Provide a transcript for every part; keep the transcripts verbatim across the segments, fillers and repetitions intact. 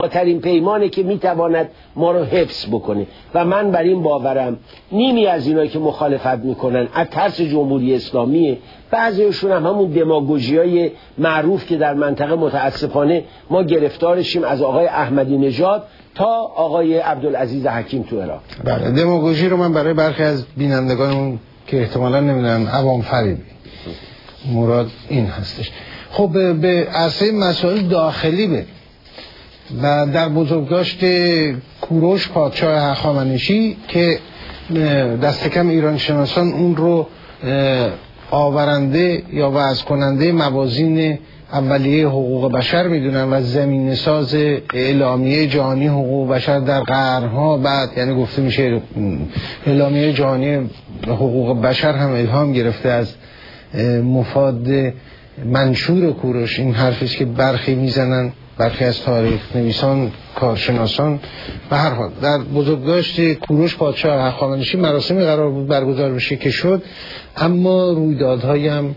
ترین پیمانه که میتواند ما رو حفظ بکنه و من بر این باورم نیمی از اینا که مخالفت میکنن از ترس جمهوری اسلامیه، بعضیشون هم همون دماگوژیای معروف که در منطقه متاسفانه ما گرفتارشیم، از آقای احمدی نژاد تا آقای عبدالعزیز حکیم تو عراق. بله، دماگوژی رو من برای برخی از بینندگانمون که احتمالاً نمیدونن عوام فریبی مراد این هستش. خب به عرصه مسائل داخلی بریم و در بزرگداشت کوروش پادشاه هخامنشی که دست کم ایران شناسان اون رو آورنده یا وضع کننده موازین اولیه حقوق بشر میدونن و زمینه ساز اعلامیه جهانی حقوق بشر در قرنها بعد، یعنی گفته میشه اعلامیه جهانی حقوق بشر هم الهام گرفته از مفاد منشور کوروش. این حرفیست که برخی میزنن، برخی از تاریخ نویسان، کارشناسان. به هر حال در بزرگداشت کوروش پادشاه هخامنشی مراسمی قرار بود برگزار بشه که شد، اما رویدادهایی هم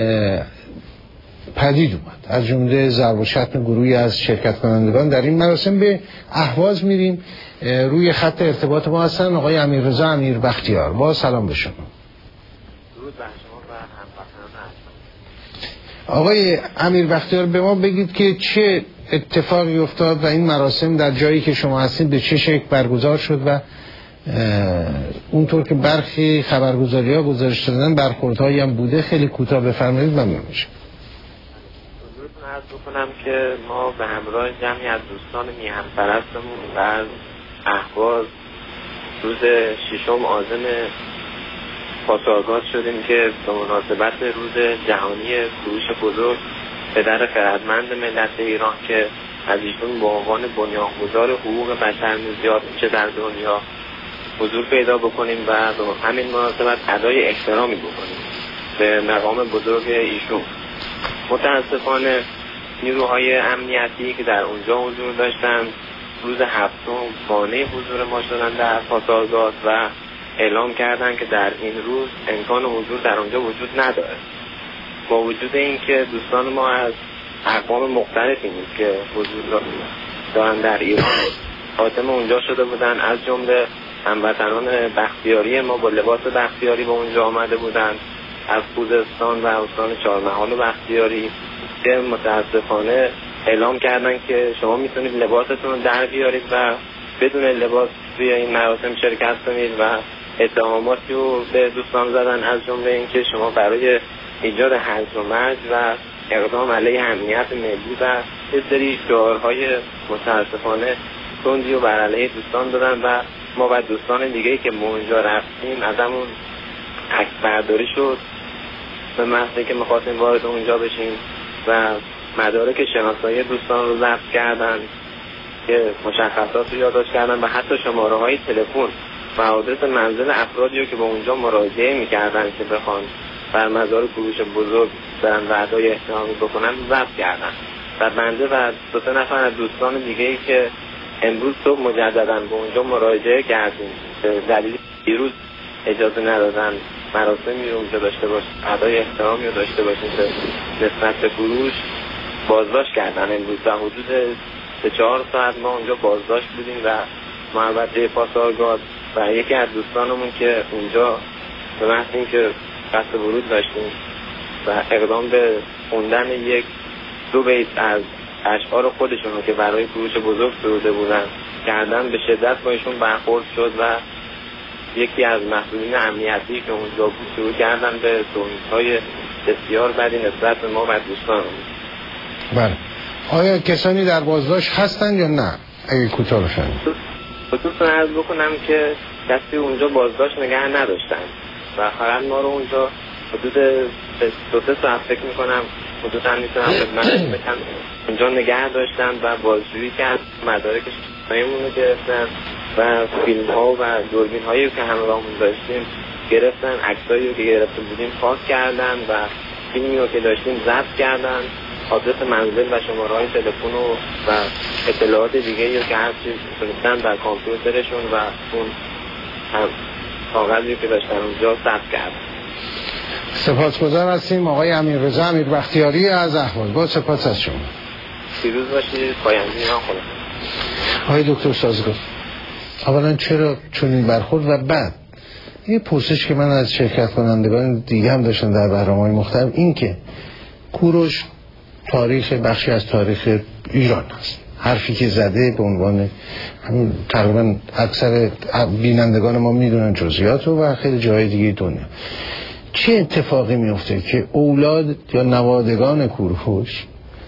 پدید اومد، از جمله ضرب و شتم گروهی از شرکت کنندگان در این مراسم. به اهواز میریم. روی خط ارتباط ما هستن آقای امیررضا امیربختیار. با سلام به شما. درود بر شما و هموطنان عزیز. آقای امیربختیار، به ما بگید که چه اتفاقی افتاد و این مراسم در جایی که شما هستید به چه شکل برگزار شد و اونطور که برخی خبرگزاری ها گزارش دادن برخوردهایی هم بوده. خیلی کوتاه بفرمایید ممنون میشم. حضورتون عرض بکنم که ما به همراه جمعی از دوستان میهن پرستمون و از اهواز روز ششم آذن پاسارگاد شدیم که به مناسبت روز جهانی کوروش بزرگ پدر خردمند ملت ایران که از ایشون به عنوان بنیانگذار حقوق بشر زیاد میشه در دنیا حضور پیدا بکنیم و به همین مناسبت ادای احترامی بکنیم به مقام بزرگ ایشون. متاسفانه نیروهای امنیتی که در اونجا حضور داشتن روز هفتم مانع حضور ما شدن در پاسارگاد و اعلام کردن که در این روز امکان حضور در اونجا وجود نداره. با وجود اینکه دوستان ما از اقوام مختلفی نیست که حضور دارن در ایران خاتم اونجا شده بودن، از جمله هموطنان بختیاری ما با لباس بختیاری به اونجا آمده بودن، از خوزستان و استان چهارمحال و بختیاری که متاسفانه اعلام کردن که شما میتونید لباستون رو در بیارید و بدون لباس توی این مراسم شرکت کنید و اتهاماتی رو به دوستان زدن، از جمله اینکه شما برای ایجاد هرج و مرج و اقدام علیه امنیت ملی و یه سری شعارهای متاسفانه تندی و بر علیه دوستان دادن و ما و دوستان دیگه‌ای که ما اونجا رفتیم ازمون عکس برداری شد به محضی که می‌خواستیم وارد اونجا بشیم و مدارک شناسایی دوستان رو ضبط کردن که مشخصات رو یادداشت کردن و حتی شماره‌های تلفن و آدرس منزل افرادی رو که به اونجا مراجعه می‌کردن که بخوان بر مزار کوروش بزرگ برن و ادای احترامی بکنن ضبط کردن و بنده و دو سه نفر از دوستان دیگه‌ای که امروز صبح مجددا به اونجا مراجعه کردیم به دلیل دیروز اجازه ندادن مراسمی رو اونجا داشته باشیم، ادای احترامی رو داشته باشیم به نسبت به کوروش، بازداشت کردن امروز و حدود سه چهار ساعت ما اونجا بازداشت بودیم و محوطه پاسارگاد و یکی از دوستانمون که اونجا به محض اینکه قصد ورود داشتیم و اقدام به خوندن یک دو بیت از اشعار خودشون رو که برای کوروش بزرگ سروده بودن کردن به شدت با ایشون برخورد شد و یکی از مسئولین امنیتی که اونجا بود شروع کردن به تهمت‌های بسیار بدی نسبت به ما و دوستانمون. بله. آیا کسانی در بازداشت هستن یا نه؟ اگه کوتاه بفرمایید. خصوصا عرض بکنم که کسی اونجا بازداشت نگه نداشتن و فقط ما رو اونجا حدود دو سه ساعت فکر میکنم حدود هم میتونم خدمت بکنم اونجا نگه داشتن و بازجویی کرد، مدارک شناساییمون رو گرفتن و فیلم ها و دوربین هایی که همراهمون داشتیم گرفتن، عکسایی رو که گرفته بودیم پاک کردن و فیلمی رو که داشتیم ضبط کردن، آدرس منزل و شماره های تلفن و اطلاعات دیگه رو که هر چیز میتونستن در کامپیوترشون و اون هم کاغذی که داشتن اونجا ثبت کردن. سپاسگزار هستیم آقای امیررضا امیربختیاری از اهواز. با سپاس از شما. پیروز باشید. پاینده ایران. خدا آقای دکتر سازگار، اولا چرا چون این برخورد؟ و بعد یه پرسش که من از شرکت کنندگان دیگه هم داشتن در برنامه‌های مختلف، این که کوروش تاریخ بخشی از تاریخ ایران هست، حرفی که زده به عنوان همین تقریبا اکثر بینندگان ما میدونن جزئیات رو و خیلی جای دیگه دنیا. چه اتفاقی میفته که اولاد یا نوادگان کوروش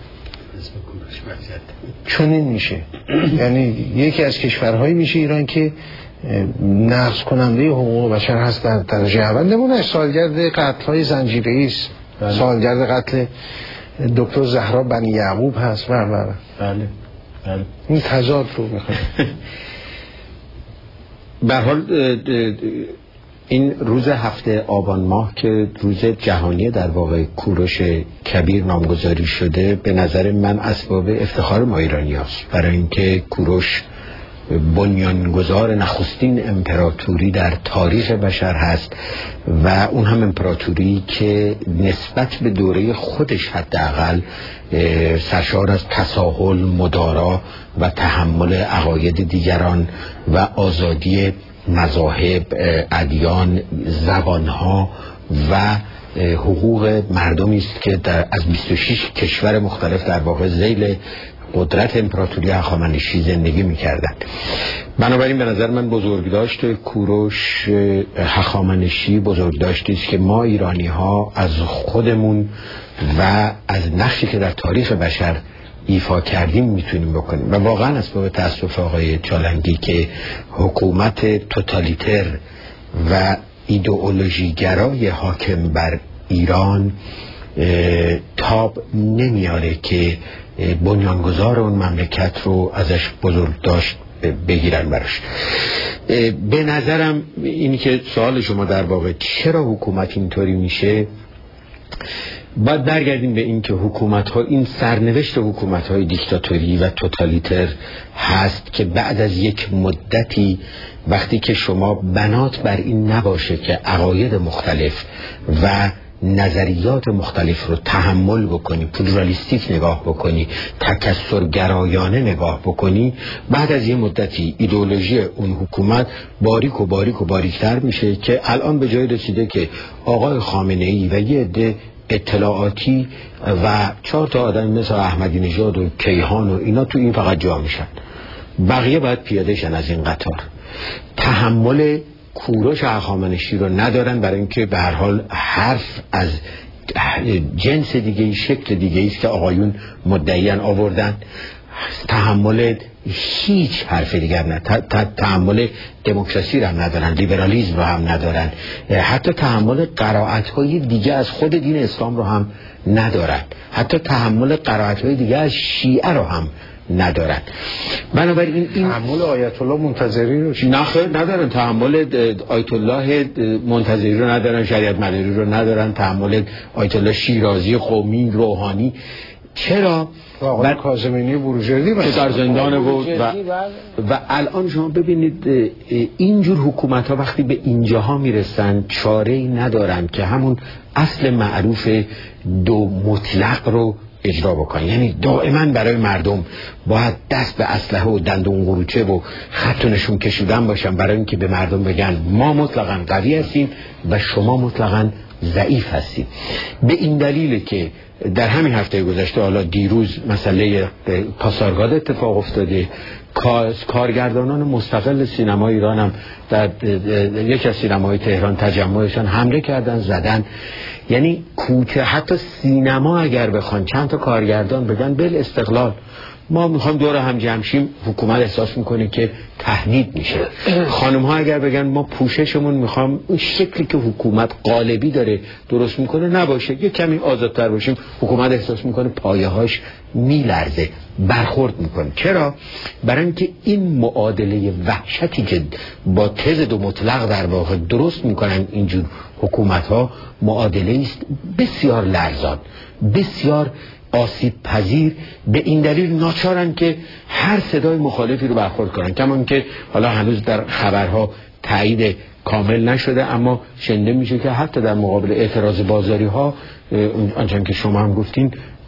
چنین میشه؟ یعنی یکی از کشورهایی میشه ایران که نقض کننده حقوق بشر هست در درجه اول. نمونه سالگرد قتل‌های زنجیره‌ای است، سالگرد قتل دکتر زهرا بنی یعقوب هست و و بله بله این تضاد رو میخواد. به هر حال این روز هفته آبان ماه که روز جهانی در واقع کوروش کبیر نامگذاری شده، به نظر من اسباب افتخار ما ایرانی هست، برای اینکه کوروش بنیانگذار نخستین امپراتوری در تاریخ بشر هست و اون هم امپراتوری که نسبت به دوره خودش حداقل سرشار از تساهل، مدارا و تحمل عقاید دیگران و آزادی مذاهب، ادیان، زبانها و حقوق مردمی است که در از بیست و شش کشور مختلف در واقع ذیل قدرت امپراتوری هخامنشی زندگی می‌کردند. بنابراین به نظر من بزرگداشت کوروش هخامنشی بزرگداشتی است که ما ایرانی‌ها از خودمون و از نقشی که در تاریخ بشر ایفا کردیم میتونیم بکنیم. و واقعا اسباب تأسف آقای چالنگی که حکومت توتالیتر و ایدئولوژی گرای حاکم بر ایران تاب نمیاره که بنیانگذار اون مملکت رو ازش بزرگ داشت بگیرن براش. به نظرم اینی که سوال شما در واقع چرا حکومت اینطوری میشه، باید برگردیم به این که حکومت ها، این سرنوشت حکومت های دیکتاتوری و توتالیتر هست که بعد از یک مدتی وقتی که شما بنات بر این نباشه که عقاید مختلف و نظریات مختلف رو تحمل بکنی، پلورالیستیک نگاه بکنی، تکثرگرایانه نگاه بکنی، بعد از یه مدتی ایدئولوژی اون حکومت باریک و باریک و باریکتر میشه که الان به جای رسیده که آقای خامنه‌ای و یه عده اطلاعاتی و چهار تا آدم مثل احمدی نژاد و کیهان و اینا تو این فقط جا میشن، بقیه باید پیاده شن از این قطار. تحمل کوروش هخامنشی رو ندارن، برای اینکه به هر حال حرف از جنس دیگه، شکل دیگه است که آقایون مدعیان آوردن. تحمل هیچ حرف دیگر نه، تحمل دموکراسی رو هم ندارن، لیبرالیسم رو هم ندارن، حتی تحمل قرائت‌های دیگه از خود دین اسلام رو هم ندارن، حتی تحمل قرائت‌های دیگه از شیعه رو هم ندارن. بنابراین این تحمل آیت الله منتظری رو نخیر ندارن، تحمل آیت الله منتظری رو ندارن، شریعت مداری رو ندارن، تحمل آیت الله شیرازی قومی روحانی. چرا؟ آقای کاظمینی بروجردی در زندان بود و, و الان شما ببینید اینجور حکومت ها وقتی به اینجاها میرسن چاره‌ای ندارن که همون اصل معروف دو مطلق رو اجرا بکنن. یعنی دائما برای مردم باید دست به اسلحه و دندون قروچه و خطونشون کشیدن باشن، برای اینکه به مردم بگن ما مطلقاً قوی هستیم و شما مطلقاً ضعیف هستیم. به این دلیل که در همین هفته گذشته، حالا دیروز مسئله پاسارگاد اتفاق افتاده، کارگردانان مستقل سینما ایران هم در یک از سینماهای تهران تجمعشان حمله کردن، زدن. یعنی کوچه حتی سینما اگر بخوان چند تا کارگردان بگن بل استقلال ما میخوام دور هم جمع شیم، حکومت احساس میکنه که تهدید میشه. خانم ها اگر بگن ما پوششمون میخوام اون شکلی که حکومت قالبی داره درست میکنه نباشه، یه کمی آزادتر باشیم، حکومت احساس میکنه پایه هاش میلرزه، برخورد میکنه. چرا؟ برای اینکه این معادله وحشتی که با تز دو مطلق در واقع درست میکنن اینجور حکومت ها، معادله است بسیار لرزان، بسیار آسیب پذیر. به این دلیل ناچارن که هر صدای مخالفی رو برخورد کنن. کما که حالا هنوز در خبرها تایید کامل نشده، اما شنیده میشه که حتی در مقابل اعتراض بازاری ها، آنچنان که شما هم گفتین،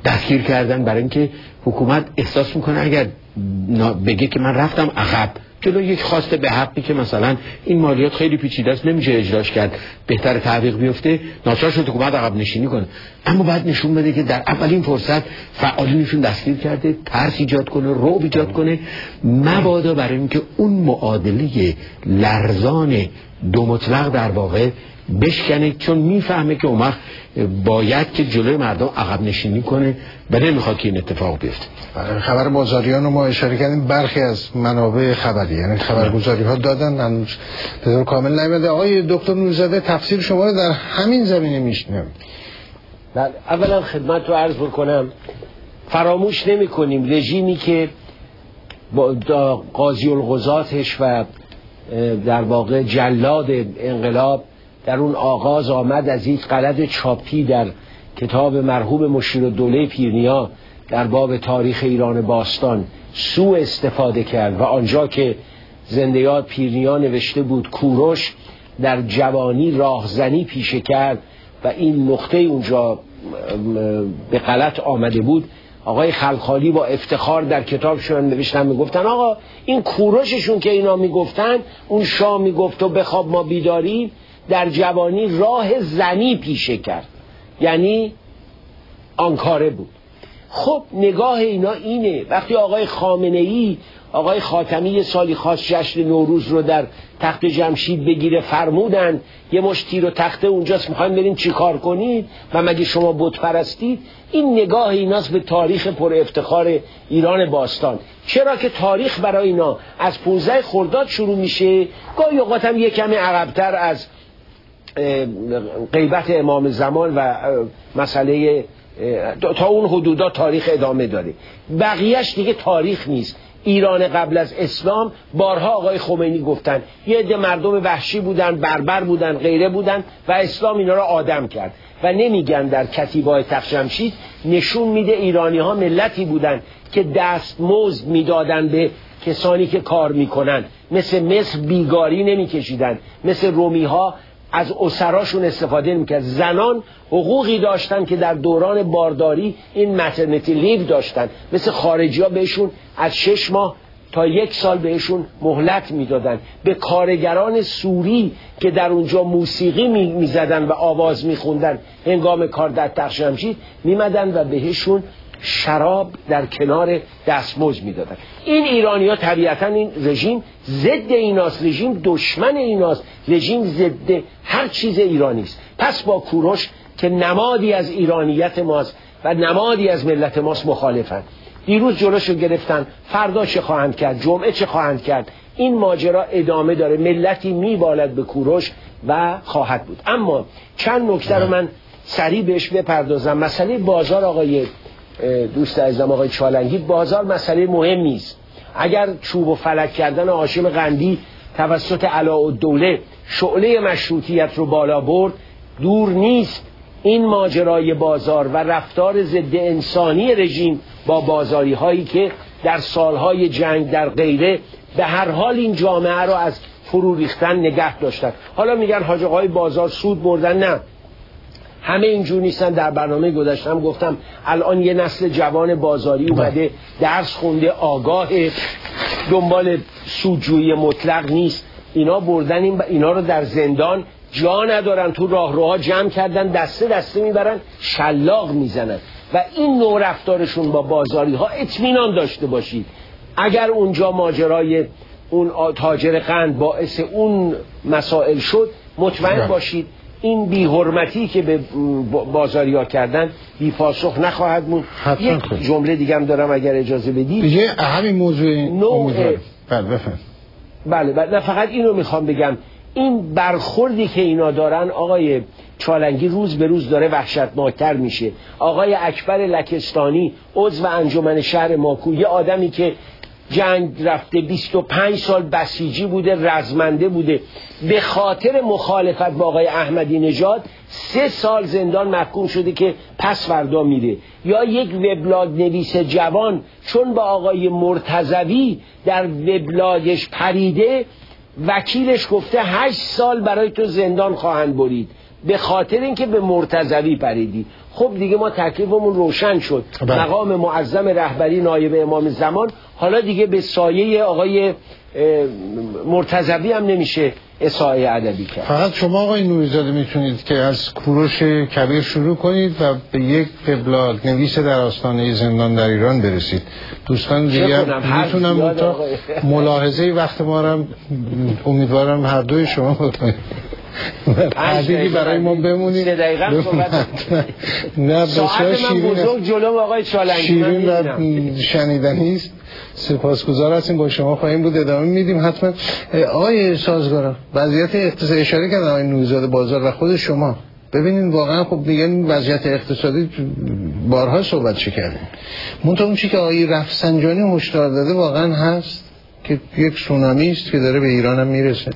دستگیر کردن برای اینکه حکومت احساس میکنه اگر بگه که من رفتم عقب جلو یک خواسته به حقی که مثلا این مالیات خیلی پیچیده است نمیشه اجراش کرد بهتر تعویق بیفته ناچار شد حکومت عقب نشینی کنه. اما بعد نشون بده که در اولین فرصت فعالینشون دستگیر کرده، ترس ایجاد کنه، رعب ایجاد کنه، مبادا برای اینکه اون معادله لرزان دو مطلق در واقع بشکنه، چون میفهمه که اون وقت باید که جلوی مردم عقب نشینی کنه و نمیخواد که این اتفاق بیفته. خبر بازاریان رو ما اشاره کردیم، برخی از منابع خبری یعنی خبرگزاری ها دادن هنوز به طور کامل نیامده. آقای دکتر نورزاده تفسیر شما رو در همین زمینه میشنویم. بله، اولا خدمت رو عرض بکنم فراموش نمی کنیم رژیمی که با قاضی القضاتش و در واقع جلاد انقلاب در اون آغاز آمد از یک غلط چاپی در کتاب مرحوم مشیرالدوله پیرنیا در باب تاریخ ایران باستان سوء استفاده کرد و آنجا که زنده یاد پیرنیا نوشته بود کوروش در جوانی راهزنی پیشه کرد و این نقطه اونجا به غلط آمده بود، آقای خلخالی با افتخار در کتابشون نوشتن میگفتن آقا این کوروششون که اینا میگفتن اون شاه میگفت و بخواب ما بیداریم در جوانی راه زنی پیشه کرد، یعنی آنکاره بود. خب نگاه اینا اینه. وقتی آقای خامنه‌ای آقای خاتمی سالی خواست جشن نوروز رو در تخت جمشید بگیره فرمودن یه مشت تیر و تخته اونجاست میخوایم بریم چی کار کنید و مگه شما بت پرستید؟ این نگاه ایناست به تاریخ پر افتخار ایران باستان. چرا که تاریخ برای اینا از پانزده خرداد شروع میشه، گاهی اوقات هم یه کمی عقب‌تر از غیبت امام زمان و مسئله تا اون حدودا تاریخ ادامه داره، بقیهش دیگه تاریخ نیست. ایران قبل از اسلام بارها آقای خمینی گفتن یه عده مردم وحشی بودن، بربر بودن، غیره بودن و اسلام اینا را آدم کرد و نمیگن در کتیبه‌های تخت جمشید نشون میده ایرانی ها ملتی بودن که دستمزد میدادن به کسانی که کار میکنن، مثل مصر بیگاری نمیکشیدن، مثل رومی ها از اسراشون استفاده نمیکرد، زنان حقوقی داشتن که در دوران بارداری این مترنیتی لیو داشتن، مثل خارجی ها بهشون از شش ماه تا یک سال بهشون مهلت میدادن. به کارگران سوری که در اونجا موسیقی میزدن و آواز میخوندن هنگام کار در تخت جمشید میمدن و بهشون شراب در کنار دستمزد میدادن. این ایرانی ها طبیعتا این رژیم ضد ایناست، رژیم دشمن ایناست، رژیم ضد هر چیز ایرانی است. پس با کوروش که نمادی از ایرانیت ماست و نمادی از ملت ماست مخالفن. دیروز جلوشو گرفتن، فردا چه خواهند کرد، جمعه چه خواهند کرد. این ماجرا ادامه داره، ملتی میبالد به کوروش و خواهد بود. اما چند نکته رو من سریع بهش بپردازم. مسئله بازار آقای دوست عزیزم آقای چالنگی، بازار مسئله مهمی است. اگر چوب و فلک کردن هاشم قندی توسط علاءالدوله شعله مشروطیت رو بالا برد، دور نیست این ماجرای بازار و رفتار ضد انسانی رژیم با بازاری هایی که در سالهای جنگ در غیره به هر حال این جامعه رو از فرو ریختن نگه داشتن. حالا میگن حاج آقای بازار سود بردن، نه، همه اینجور نیستن. در برنامه گذاشتم گفتم الان یه نسل جوان بازاری اومده، درس خونده، آگاه، دنبال سودجویی مطلق نیست. اینا بردن این اینا رو در زندان جا ندارن، تو راهروها جمع کردن، دسته دسته میبرن، شلاق میزنن و این نوع رفتارشون با بازاری ها اطمینان داشته باشید اگر اونجا ماجرای اون تاجر قند باعث اون مسائل شد، مطمئن باشید این بی حرمتی که به بازاری ها کردن بی پاسخ نخواهد موند. یک جمله دیگه هم دارم اگر اجازه بدید. دیگه همین موضوع نوع بله بفهم. بله بله نه فقط اینو میخوام بگم، این برخوردی که اینا دارن آقای چالنگی روز به روز داره وحشتناکتر میشه. آقای اکبر لکستانی عضو انجمن شهر ماکو، یه آدمی که جنگ رفته، بیست و پنج سال بسیجی بوده، رزمنده بوده، به خاطر مخالفت با آقای احمدی نژاد سه سال زندان محکوم شده که پس فردا میره. یا یک وبلاگ نویس جوان چون با آقای مرتضوی در وبلاگش پریده، وکیلش گفته هشت سال برای تو زندان خواهند برید به خاطر اینکه به مرتضوی پریدی. خب دیگه ما تکلیفمون روشن شد. بله. مقام معظم رهبری نایب امام زمان حالا دیگه به سایه آقای مرتضوی هم نمیشه اصاعه ادبی کرد. فقط شما آقای نوری‌زاده میتونید که از کوروش کبیر شروع کنید و به یک وبلاگ نویس در آستانه زندان در ایران برسید. دوستان دیگه میتونم تا ملاحظه وقت ما رو امیدوارم هر دوی شما بکنید. حدیدی برای ما بمونید. سه دقیقه صحبت. نه بسیار شیرین بزرگ جلو آقای چالنگی شیرین و شنیدنی است. سپاسگزار هستیم. با شما خواهیم بود، ادامه میدیم حتما. آقای سازگارا، وضعیت اقتصادی اشاره کردن آقای نوری‌زاده بازار و خود شما ببینید واقعا خب میگن وضعیت اقتصادی بارها صحبت چه کردیم. منتها اون چیزی که آقای رفسنجانی هشدار داده واقعا هست که یک سونامی است که داره به ایران هم میرسه.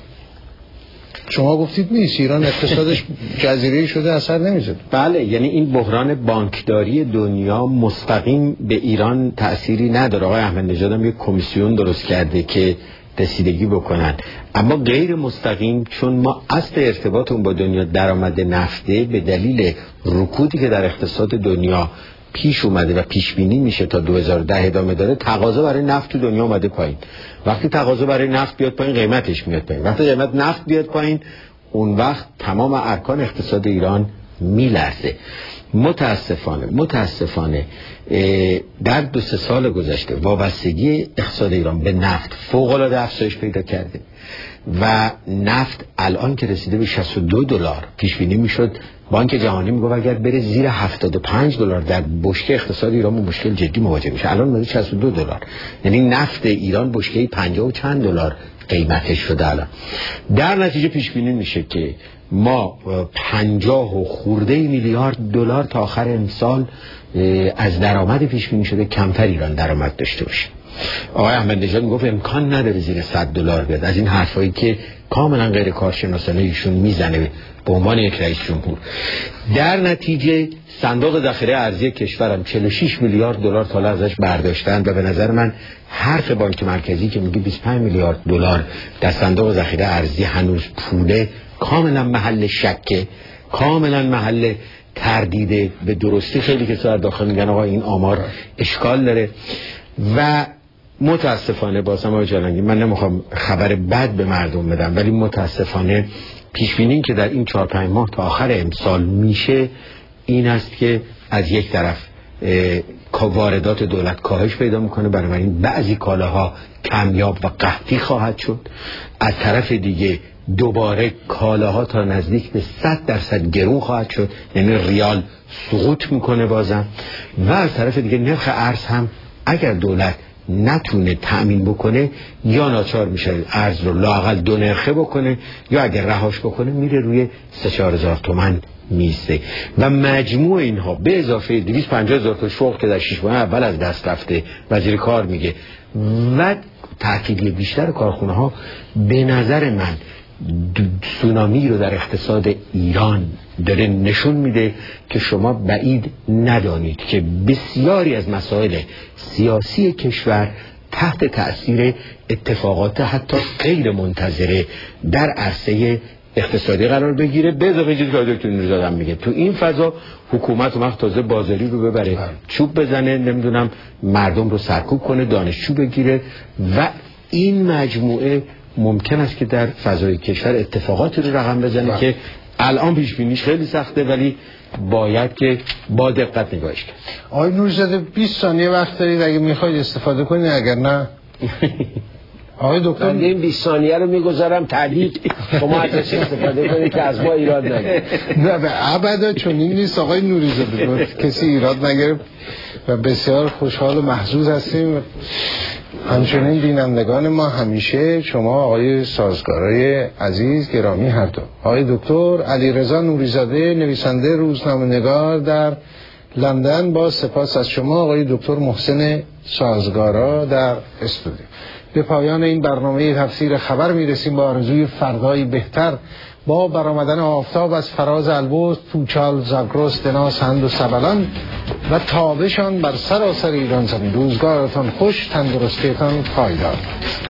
شما گفتید نیست، ایران اقتصادش جزیره‌ای شده، اثر نمیزد. بله، یعنی این بحران بانکداری دنیا مستقیم به ایران تأثیری نداره. آقای احمد نژاد هم یک کمیسیون درست کرده که رسیدگی بکنن، اما غیر مستقیم، چون ما اصل ارتباطمون با دنیا درآمد نفته به دلیل رکودی که در اقتصاد دنیا پیش اومده و پیش بینی میشه تا دو هزار و ده ادامه داره. تقاضا برای نفت تو دنیا اومده پایین. وقتی تقاضا برای نفت بیاد پایین، قیمتش میاد پایین. وقتی قیمت نفت بیاد پایین، اون وقت تمام ارکان اقتصاد ایران میلرزه. متاسفانه متاسفانه در دو سه سال گذشته وابستگی اقتصاد ایران به نفت فوق العاده افزایش پیدا کرده و نفت الان که رسیده به شصت و دو دلار، پیش بینی میشد بانک جهانی میگه اگر بره زیر هفتاد و پنج دلار در بشکه اقتصاد ایران با مشکل جدی مواجه میشه. الان میشه شصت و دو دلار، یعنی نفت ایران بشکه پنجاه و چند دلار قیمتش شده. الان در نتیجه پیش بینی میشه که ما پنجاه و خورده میلیارد دلار تا آخر امسال از درآمد پیش بینی شده کمتر ایران درآمد داشته باشه. آقای احمد نژاد میگفت امکان نداره زیر صد دلار بیاد. از این حرفایی که کاملا غیر کارشناسانه ایشون میزنه به عنوان یک رئیس جمهور. در نتیجه صندوق ذخیره ارزی کشورم چهل و شش میلیارد دلار تا ازش برداشتن و به نظر من حرف بانک مرکزی که میگه بیست و پنج میلیارد دلار در صندوق ذخیره ارزی هنوز پوله کاملا محل شکه، کاملا محل تردیده. به درستی خیلی که سر داخل میگن آقا این آمار اشکال داره و متاسفانه بازم آقای جالنگی، من نمیخوام خبر بد به مردم بدم، ولی متاسفانه پیش بینی که در این چهار پنج ماه تا آخر امسال میشه این است که از یک طرف واردات دولت کاهش پیدا میکنه، بنابراین بعضی کالاها کمیاب و قحطی خواهد شد. از طرف دیگه دوباره کالاها تا نزدیک به صد درصد گرون خواهد شد، یعنی ریال سقوط میکنه بازم. و از طرف دیگه نرخ ارز هم اگر دولت نتونه تأمین بکنه یا ناچار میشه ارز رو لااقل دو نرخه بکنه یا اگر رهاش بکنه میره روی سه چهار هزار تومان میسته و مجموع اینها به اضافه دویست و پنجاه هزار تا شغل که در شش ماه اول از دست رفته وزیر کار میگه و تأکید بیشتر کارخونه ها، به نظر من سونامی رو در اقتصاد ایران داره نشون میده که شما بعید ندانید که بسیاری از مسائل سیاسی کشور تحت تأثیر اتفاقات حتی غیر منتظره در عرصه اقتصادی قرار بگیره. به اضافه چیزی که دکتر نوری‌زاده میگه تو این فضا حکومت وقت تازه بازاری رو ببره، چوب بزنه، نمیدونم مردم رو سرکوب کنه، دانشجو بگیره و این مجموعه ممکن است که در فضای کشور اتفاقاتی رو رقم بزنه بله. که الان پیش بینیش خیلی سخته ولی باید که با دقت نگاهش کرد. آقای نوری‌زاده بیست ثانیه وقت دارید اگه میخواید استفاده کنید، اگر نه آقای دکتر من این بیست ثانیه رو میگذارم تعلیق شما ازش استفاده کنید که از ما ایراد نگیرید. نه به ابدا چون این نیست آقای نوری‌زاده، کسی ایراد نگرفت و بسیار خوشحال و محظوظ هستیم. همچنین بینندگان ما همیشه شما آقای سازگارای عزیز گرامی هر دو، آقای دکتر علیرضا نوری‌زاده نویسنده روزنامه‌نگار در لندن، با سپاس از شما آقای دکتر محسن سازگارا در استودیو. به پایان این برنامه تفسیر خبر میرسیم با آرزوی فردایی بهتر با برآمدن آفتاب از فراز البرز، توچال، زاگرس، دناس، هند و سبلان و تابشان بر سراسر ایران زمین. روزگارتان خوش، تندرستیتان پایدار.